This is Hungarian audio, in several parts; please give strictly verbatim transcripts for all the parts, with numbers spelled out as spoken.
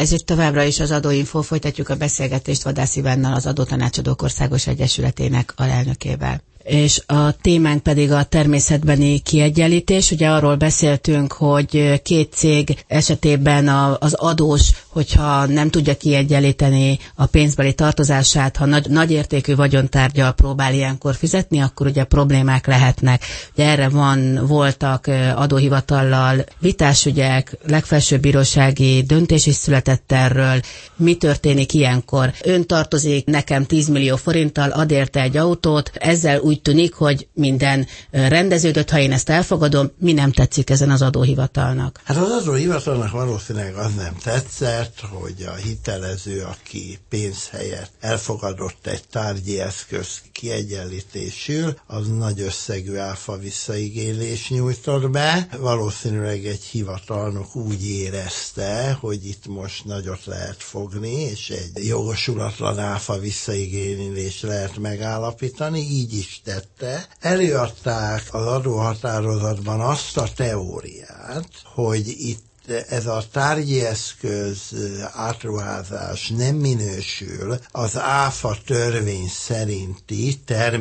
Ez itt továbbra is az Adóinfo, folytatjuk a beszélgetést Vadászi Ivánnyal, az Adótanácsadók Országos Egyesületének alelnökével. És a témánk pedig a természetbeni kiegyenlítés. Ugye arról beszéltünk, hogy két cég esetében a, az adós, hogyha nem tudja kiegyenlíteni a pénzbeli tartozását, ha nagy, nagyértékű vagyontárggyal próbál ilyenkor fizetni, akkor ugye problémák lehetnek. Ugye erre van, voltak adóhivatallal vitásügyek, legfelsőbb bírósági döntés is született erről. Mi történik ilyenkor? Ön tartozik nekem tíz millió forinttal, ad érte egy autót, ezzel úgy tűnik, hogy minden rendeződött, ha én ezt elfogadom, mi nem tetszik ezen az adóhivatalnak? Hát az adóhivatalnak valószínűleg az nem tetszett, hogy a hitelező, aki pénz helyett elfogadott egy tárgyi eszköz kiegyenlítésül, az nagy összegű áfa visszaigénylés nyújtott be. Valószínűleg egy hivatalnok úgy érezte, hogy itt most nagyot lehet fogni, és egy jogosulatlan áfa visszaigénylés lehet megállapítani, így is tette. Előadták az adóhatározatban azt a teóriát, hogy itt ez a tárgyi eszköz átruházás nem minősül az áfa törvény szerinti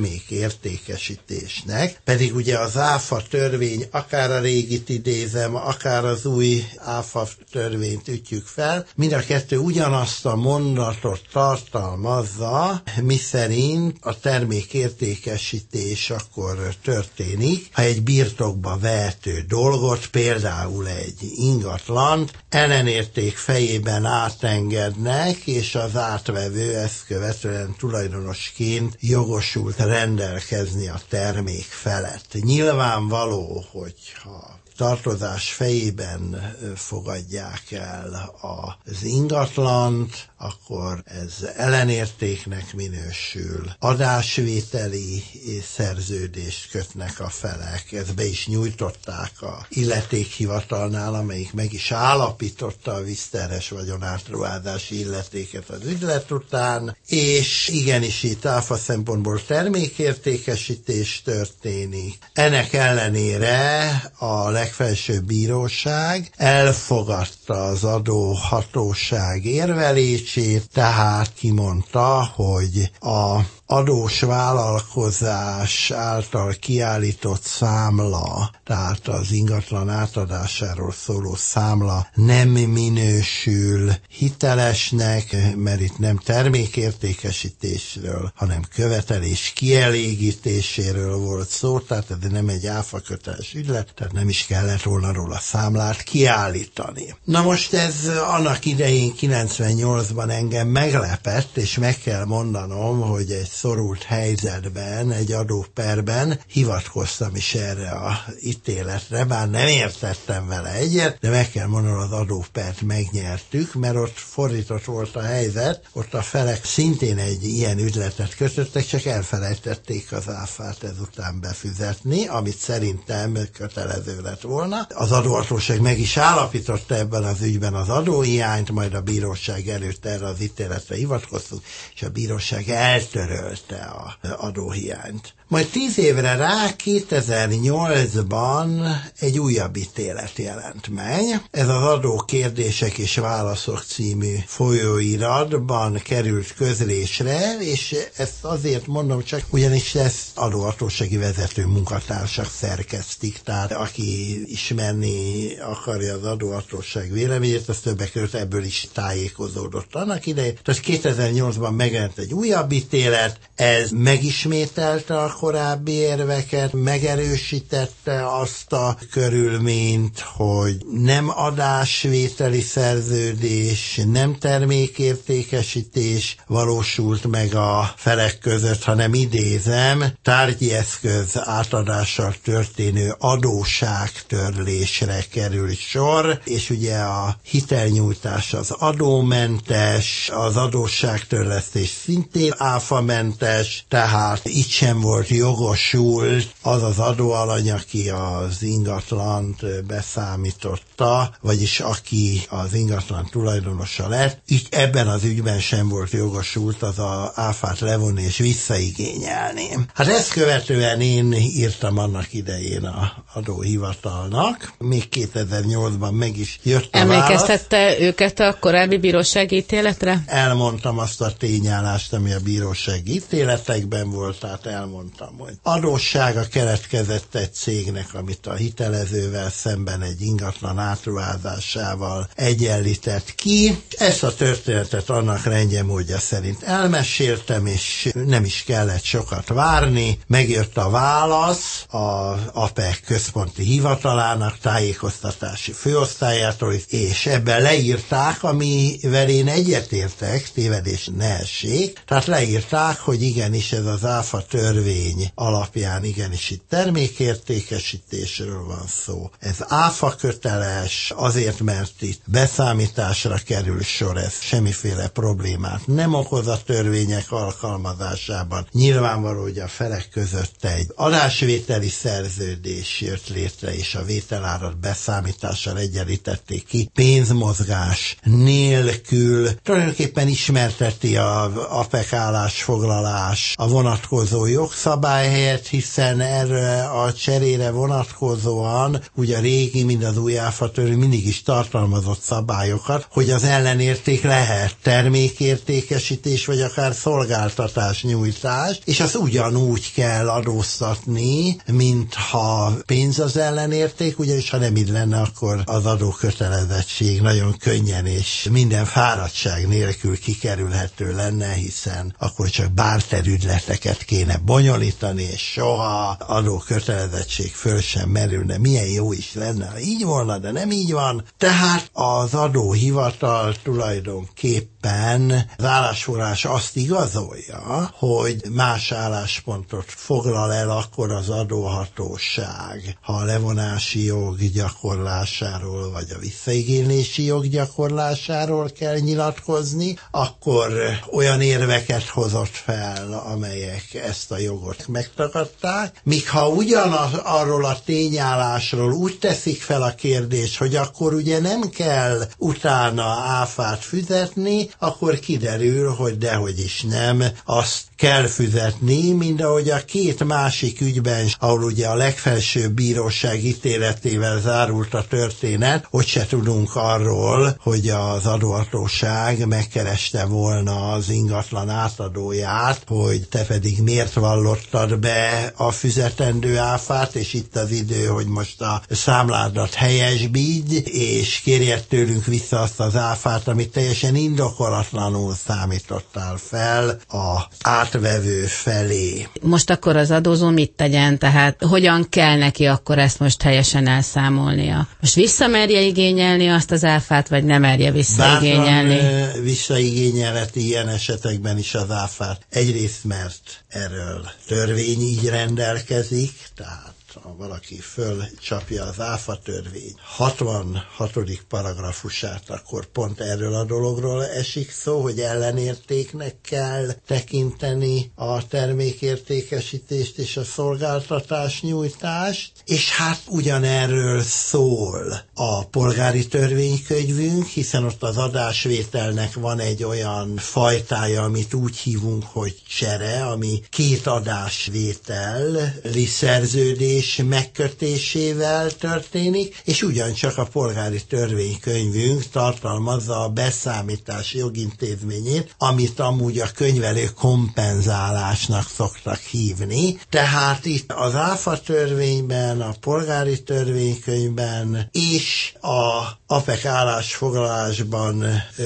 termékértékesítésnek, pedig ugye az áfa törvény, akár a régit idézem, akár az új áfa törvényt ütjük fel, mind a kettő ugyanazt a mondatot tartalmazza, miszerint a termékértékesítés akkor történik, ha egy birtokba vehető dolgot, például egy ingatlan, ellenérték fejében átengednek, és az átvevő ezt követően tulajdonosként jogosult rendelkezni a termék felett. Nyilvánvaló, hogyha tartozás fejében fogadják el az ingatlant, akkor ez ellenértéknek minősül. Adásvételi szerződést kötnek a felek, ezt be is nyújtották a illetékhivatalnál, amelyik meg is állapította a vízterhes vagyonátruházási illetéket az ügylet után, és igenis itt áfa szempontból termékértékesítés történik. Ennek ellenére a legfelsőbb bíróság elfogadta az adóhatóság érvelését, tehát kimondta, hogy a adós vállalkozás által kiállított számla, tehát az ingatlan átadásáról szóló számla nem minősül hitelesnek, mert itt nem termékértékesítésről, hanem követelés kielégítéséről volt szó, tehát ez nem egy áfaköteles ügylet, tehát nem is kellett volna róla számlát kiállítani. Na most ez annak idején kilencvennyolcban engem meglepett, és meg kell mondanom, hogy egy szorult helyzetben, egy adóperben hivatkoztam is erre a ítéletre, bár nem értettem vele egyet, de meg kell mondanom, az adópert megnyertük, mert ott fordított volt a helyzet, ott a felek szintén egy ilyen ügyletet kötöttek, csak elfelejtették az áfát ezután befizetni, amit szerintem kötelező lett volna. Az adóhatóság meg is állapította ebben az ügyben az adóhiányt, majd a bíróság előtt erre az ítéletre hivatkoztunk, és a bíróság eltörölte a adóhiányt. Majd tíz évre rá, kétezer-nyolcban egy újabb ítélet jelent meg. Ez az Adókérdések és válaszok című folyóiratban került közlésre, és ezt azért mondom csak, ugyanis ezt adóhatósági vezető munkatársak szerkesztik, tehát aki ismerni akarja az adóhatóság véleményét, az többek között ebből is tájékozódott annak idején. Tehát kétezer-nyolcban megjelent egy újabb ítélet, ez megismételte a korábbi érveket, megerősítette azt a körülményt, hogy nem adásvételi szerződés, nem termékértékesítés valósult meg a felek között, hanem idézem, tárgyi eszköz átadással történő adósságtörlésre kerül sor, és ugye a hitelnyújtás az adómentes, az adósságtörlesztés szintén áfamentes, tehát itt sem volt jogosult az az adóalany, aki az ingatlant beszámította, vagyis aki az ingatlan tulajdonosa lett, így ebben az ügyben sem volt jogosult az a áfát levonni és visszaigényelni. Hát ezt követően én írtam annak idején a adóhivatalnak, még kétezer-nyolcban meg is jött a Emlékeztette válasz. őket a korábbi bírósági ítéletre? Elmondtam azt a tényállást, ami a bírósági ítéletekben volt, tehát elmondtam, hogy adóssága keletkezett egy cégnek, amit a hitelezővel szemben egy ingatlan átruházásával egyenlített ki. Ezt a történetet annak rendjemódja szerint elmeséltem, és nem is kellett sokat várni. Megjött a válasz az á pé e ká központi hivatalának, tájékoztatási főosztályától, és ebben leírták, amivel én egyetértek, tévedés ne essék. Tehát leírták, hogy igenis ez az áfa törvény alapján igenis itt termékértékesítésről van szó. Ez áfa köteles, azért, mert itt beszámításra kerül sor, ez semmiféle problémát nem okoz a törvények alkalmazásában. Nyilvánvaló, hogy a felek között egy adásvételi szerződés jött létre, és a vételárat beszámítással egyenlítették ki, pénzmozgás nélkül. Tulajdonképpen ismerteti a á pé e ká állásfoglalás a vonatkozó jogszabály helyett, hiszen erre a cserére vonatkozóan ugye a régi, mind az új áfa törvény mindig is tartalmazott szabályokat, hogy az ellenérték lehet termékértékesítés, vagy akár szolgáltatás nyújtás, és azt ugyanúgy kell adóztatni, mintha pénz az ellenérték, ugyanis ha nem így lenne, akkor az adókötelezettség nagyon könnyen és minden fáradtság nélkül kikerülhető lenne, hiszen akkor csak bárterügyleteket kéne bonyolítani, és soha adókötelezettség föl sem merülne. Milyen jó is lenne, ha így volna, de nem így van. Tehát az adóhivatal tulajdonképpen az állásfoglalás azt igazolja, hogy más álláspontot foglal el akkor az adóhatóság, ha a levonási jog gyakorlásáról, vagy a visszaigénylési jog gyakorlásáról kell nyilatkozni, akkor olyan érveket hozott fel, amelyek ezt a jogot megtagadták, míg ha ugyanaz arról a tényállásról úgy teszik fel a kérdést, hogy akkor ugye nem kell utána áfát fizetni, akkor kiderül, hogy dehogy is nem, azt kell fizetni, mind ahogy a két másik ügyben, ahol ugye a legfelsőbb bíróság ítéletével zárult a történet, hogy se tudunk arról, hogy az adóhatóság megkereste volna az ingatlan átadóját, hogy te pedig miért vallottad be a fizetendő áfát, és itt az idő, hogy most a számládat helyesbígy, és kérjed tőlünk vissza azt az áfát, amit teljesen indokolatlanul számítottál fel a átvevő felé. Most akkor az adózó mit tegyen? Tehát hogyan kell neki akkor ezt most helyesen elszámolnia? Most visszamerje igényelni azt az áfát, vagy nem merje visszaigényelni? Bátran visszaigényelheti ilyen esetekben is az áfát. Egyrészt, mert erről törvény így rendelkezik, tehát ha valaki fölcsapja az áfa törvény hatvanhatodik paragrafusát, akkor pont erről a dologról esik szó, hogy ellenértéknek kell tekinteni a termékértékesítést és a szolgáltatás nyújtást, és hát ugyanerről szól a polgári törvénykönyvünk, hiszen ott az adásvételnek van egy olyan fajtája, amit úgy hívunk, hogy csere, ami két adásvételi szerződés megkötésével történik, és ugyancsak a polgári törvénykönyvünk tartalmazza a beszámítás jogintézményét, amit amúgy a könyvelő kompenzálásnak szoktak hívni. Tehát itt az áfa törvényben, a polgári törvénykönyvben és a á pé e ká állásfoglalásban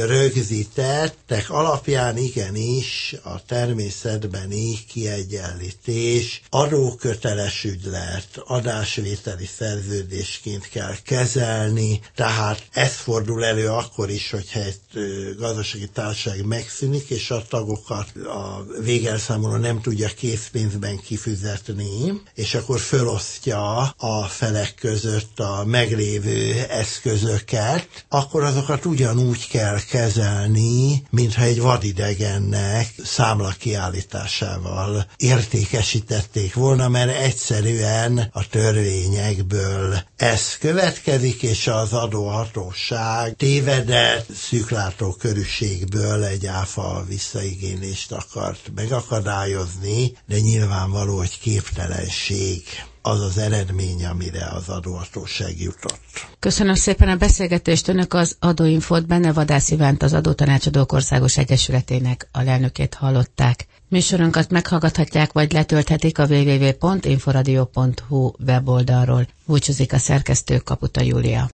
rögzítettek alapján igenis a természetbeni kiegyenlítés adóköteles ügylet mert adásvételi szerződésként kell kezelni, tehát ez fordul elő akkor is, hogyha egy gazdasági társaság megszűnik, és a tagokat a végelszámoló nem tudja készpénzben kifizetni, és akkor fölosztja a felek között a meglévő eszközöket, akkor azokat ugyanúgy kell kezelni, mintha egy vadidegennek számlakiállításával értékesítették volna, mert egyszerűen a törvényekből ez következik, és az adóhatóság tévedett szűklátókörűségből egy áfa visszaigénylést akart megakadályozni, de nyilvánvaló, hogy képtelenség az az eredmény, amire az adóhatóság jutott. Köszönöm szépen a beszélgetést. Önök az Adóinfót benne Vadász Ivánt, az Adótanácsadók Országos Egyesületének alelnökét hallották. Műsorunkat meghallgathatják, vagy letölthetik a double-u double-u double-u pont inforadio pont hu weboldalról. Búcsúzik a szerkesztő, Kaputa Júlia.